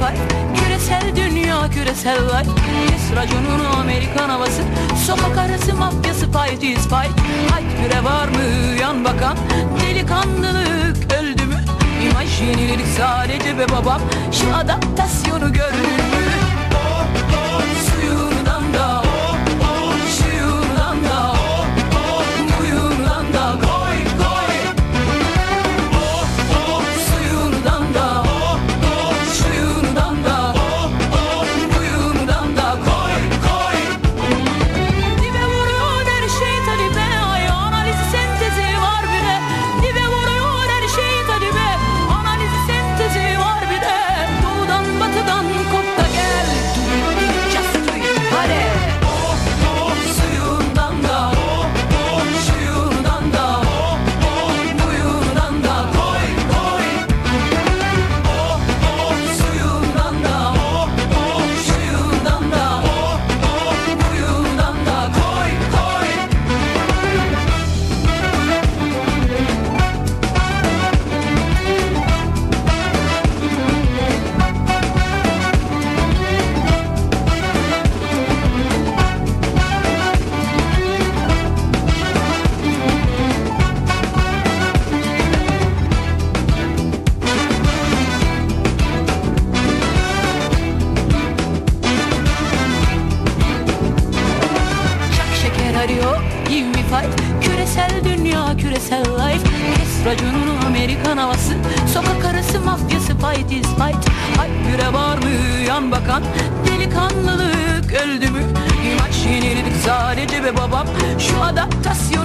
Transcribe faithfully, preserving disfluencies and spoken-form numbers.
fight, küresel dünya, küresel life. Kes raconunu Amerikan havası, sokak arası mafyası, fight is fight. Hayt güre var mı yan bakan, delikanlılık öldü mü? İmaj yeniledik sadece be babam, şu adaptasyonu gördün mü? Suyundan da, şuyundan da, buyundan da koy koy. Suyundan da, şuyundan da, buyundan da koy koy. Dibe vuruyor her şey tabii be, ay analiz sentezi var bir de. Dibe vuruyor her şey tabii be, analiz sentezi var bir de. Doğudan batıdan kop da gel, just do it, hadi. Suyundan da, şuyundan da, buyundan da koy koy. Suyundan da, şuyundan da, buyundan da koy koy. Çak şeker arıyor, give me fight. Küresel dünya, küresel life. Kes raconunu Amerikan havası, sokak arası mafyası, fight is fight. Ay güre var mı yan bakan, delikanlılık öldü mü? İmaç yeniledik sadece be babam, şu adaptasyon